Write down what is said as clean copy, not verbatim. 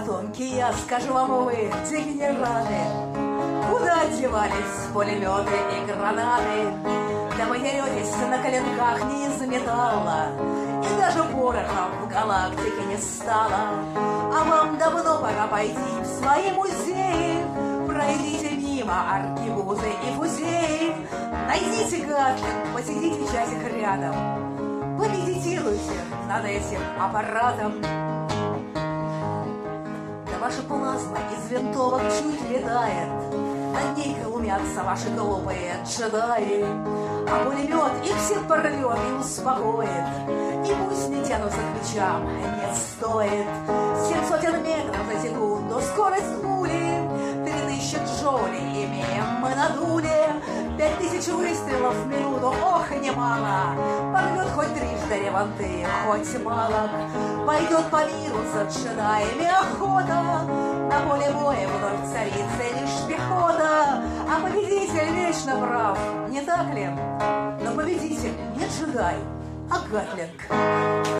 потомки, я скажу вам, вы, дегенераты, куда девались пулеметы и гранаты? Да вы деретесь на коленках не из металла, и даже порохом в галактике не стало. А вам давно пора пойти в свои музеи, пройдите мимо аркебузы и фузеи, найдите Гатлинг, посидите часик рядом, помедитируйте над этим аппаратом. Да ваша плазма из винтовок чуть летает, над ней глумятся ваши глупые джедаи, а пулемет их всех порвет и успокоит, и пусть не тянутся к мечам, не стоит. 700 метров за секунду скорость пули, 3000 джоулей имеем мы на дуле, 5000 выстрелов в минуту, ох, немало. Порвет хоть трижды реванты, хоть мало. Пойдет по миру за джедаями охота, на поле боя вновь царица лишь пехота. А победитель вечно прав, не так ли? Но победитель не джедай, а Гатлинг.